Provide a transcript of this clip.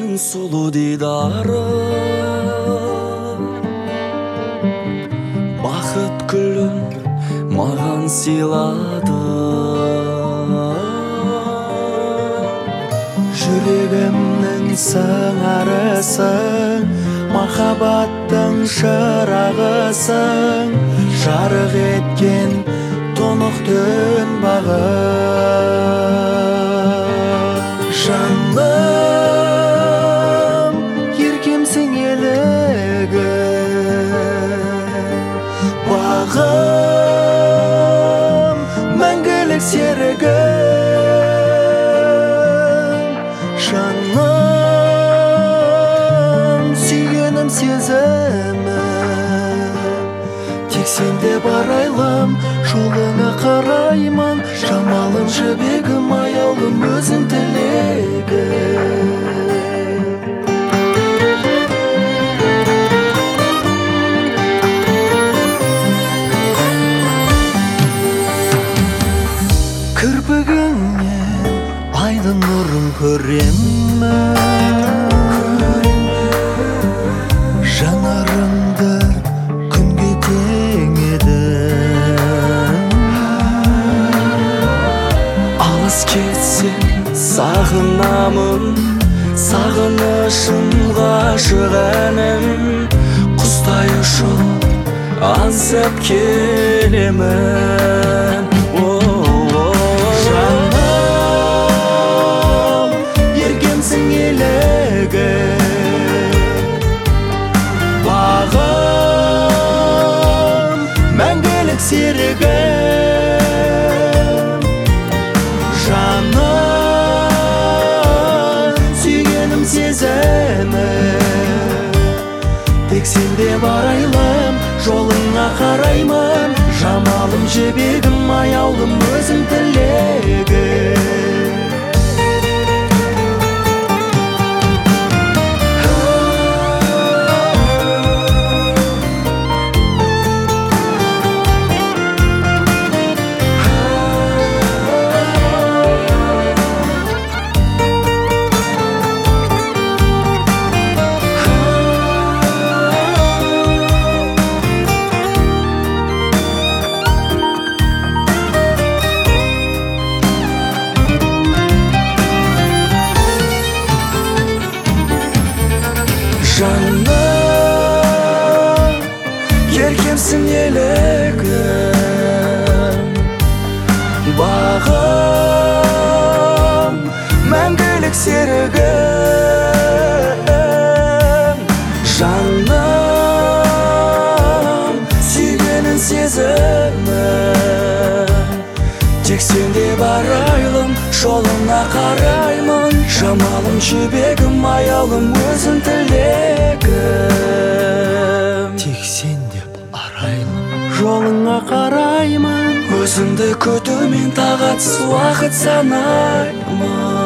сұлу дидары, бақыт гүлін маған сыйлады. Жүрегімнің сыңарысың, махаббаттың шырағысың, жарық еткен тұнық түн бағы. Жаным, еркемсің елігім, бағым, мәңгілік серігім. Жаным, сүйгенім сезімім, тек сенде бар айлым, жолыңа қараймын. Жамалым, жібегім, аяулым, өзің тілегім. Кірпігіңнен айдың нұрын көремін, жанарыңды күнге теңедің. Алыс кетсең сағынамын, сағынышым ғашық әнім, құстай ұшып аңсап келемін. Жаным, еркемсің елігім, бағым, мәңгілік серігім. Жаным, сүйгенім сезімім, тек сенде бар айлым, жолыңа қараймын. Жамалым, жібегім, аяулым, өзің тілегім. Жаным, еркемсің елігім, бағым, мәңгілік серігім. Жаным, сүйгенін сезімім, тек сенде бар айлым, жолыңа қараймын. Жамалым, жібегім, аяулым, өзің тілегім. Тек сенде бар айлым, жолыңа қараймын. Өзіңді күтумен тағатсыз уақыт санаймын.